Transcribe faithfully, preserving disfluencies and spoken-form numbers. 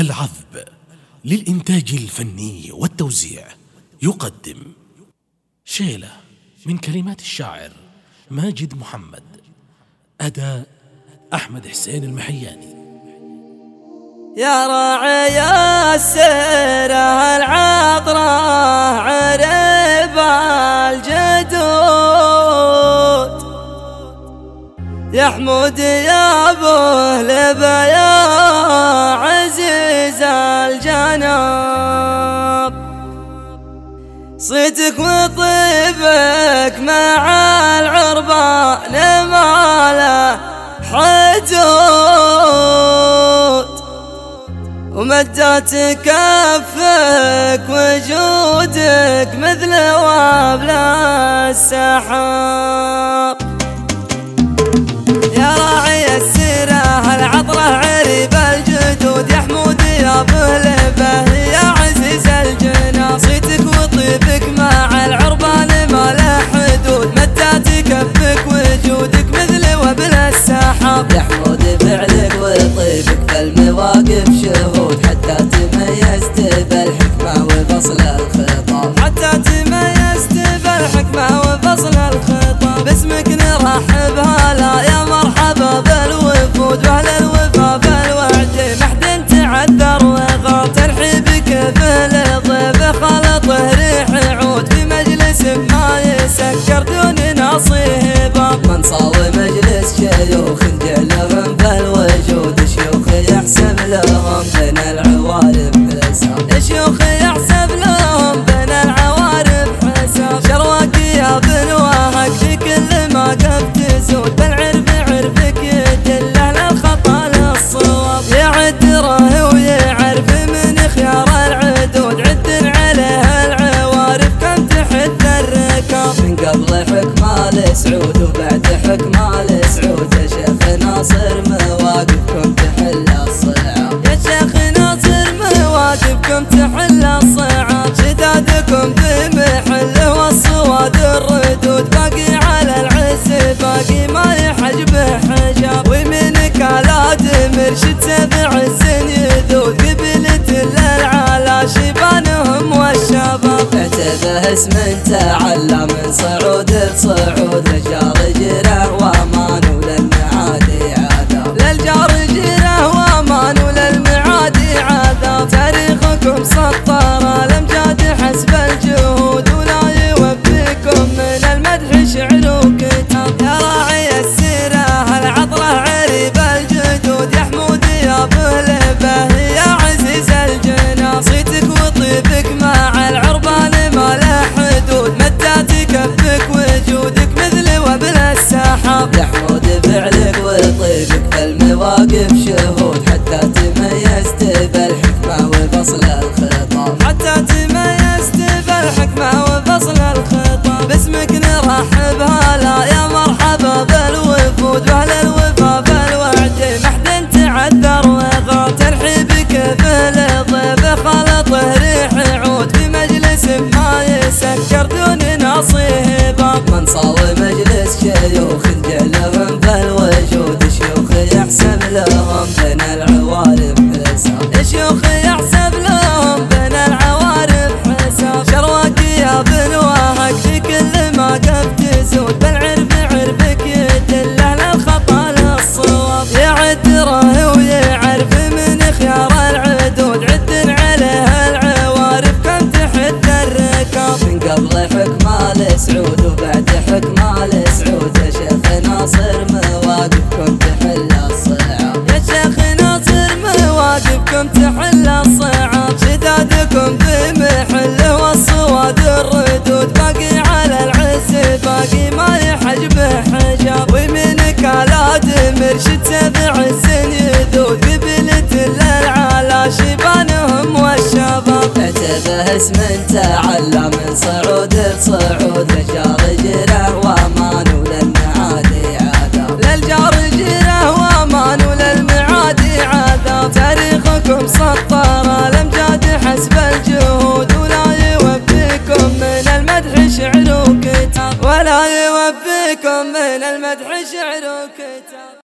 العذب للإنتاج الفني والتوزيع يقدم شيلة من كلمات الشاعر ماجد محمد، أداء أحمد حسين المحياني. يا راعي السيرة العطرة عرب الجدود، يا حمود يا ابوه لبا يا عزيز الجناب، صيتك وطيبك مع العربان ما له حدود، ومدات كفك وجودك مثل وابل السحاب. يا راعي السيرة العطرة عريب الجدود، يا حمود يا ابو لبه يا عزيز الجناب، صيتك وطيبك مع العربان ما له حدود، مدات كفك وجودك مثل وابل السحاب. يا حمود فعلك وطيبك بالمواقف شهود، حتى تميزت بالحكمة وفصل الخطاب، حتى تميزت بالحكمة وفصل الخطاب. باسمك نرحب هلا يا مرحبا بالوفود، واهل الوفا بالوعد محد تعذر وغاب، ترحيبك بالضيف خلطه ريح عود، في مجلس ما يسكر دون نصيبه. من صاوي مجلس شيوخ جعلهم بالوجود، شيوخ يحسب لهم بين العوارف حساب، شيوخ يحسب لهم بين العوارف حساب. شرواك يا بن وهك في كل ما قف تزود، بالعرف عرفك يدله للخطا للصواب، يعد راهي ويعرف من خيار العدود، عد عليها العوارف كم تحد الركاب. من قبل حكمة لسعود وبعد حكمة لسعود، يا شيخ ناصر مواقفكم تحل الصعاب، يا شيخ ناصر مواقفكم تحل الصعاب. شدادكم بمحل والصواد الردود، باقي على العز باقي ما يحجبه حجاب، ومنك على مرشد سبع السن يذود، قبلة للعلا شيبانهم والشباب. اعتبه اسم تعلى من صعود لصعود، للجار جره وامان وللمعادي عذاب، للجار جره وامان وللمعادي عذاب. تاريخكم سطر الامجاد حسب الجهود، ولا يوفيكم من المدح شعر وكتاب. يا راعي السيرة العطرة عريب الجدود، يا حمود يا ابو لبه يا عزيز الجناب، صيتك وطيبك مع العربان ما له حدود، مدات كفك وجودك مثل وابل السحاب. يا حمود فعلك وطيبك بالمواقف شهود، حتى تميزت بالحكمة وفصل الخطاب، حتى تميزت بالحكمة وفصل الخطاب. باسمك نرحب هلا يا مرحبا بالوفود، واهل الوفا بالوعد محد تعذر وغاب، ترحيبك بالضيف خلطه ريح عود، في مجلس ما يسكر دون نصيبه. من صاوي مجلس شيوخ جعلهم بالوجود، شيوخ يحسب لهم بين العوارف حساب، شيوخ يحسب لهم بين العوارف حساب. شرواك يا بن وهك في كل ما قف تزود، بالعرف عرفك يدله للخطا للصواب، يعد راهي ويعرف من خيار العدود، عد عليها العوارف كم تحد الركاب. من قبل حكمة لسعود وبعد حكمة لسعود، يا شيخ ناصر مواقفكم تحل الصعاب، يا شيخ ناصر مواقفكم تحل الصعاب. شدادكم بمحل والصواد الردود، باقي على العز باقي ما يحجبه حجاب، ومنك على مرشد سبع السن يذود، قبلة للعلا شيبانهم والشباب. اعتبه اسم تعلى من صعود لصعود،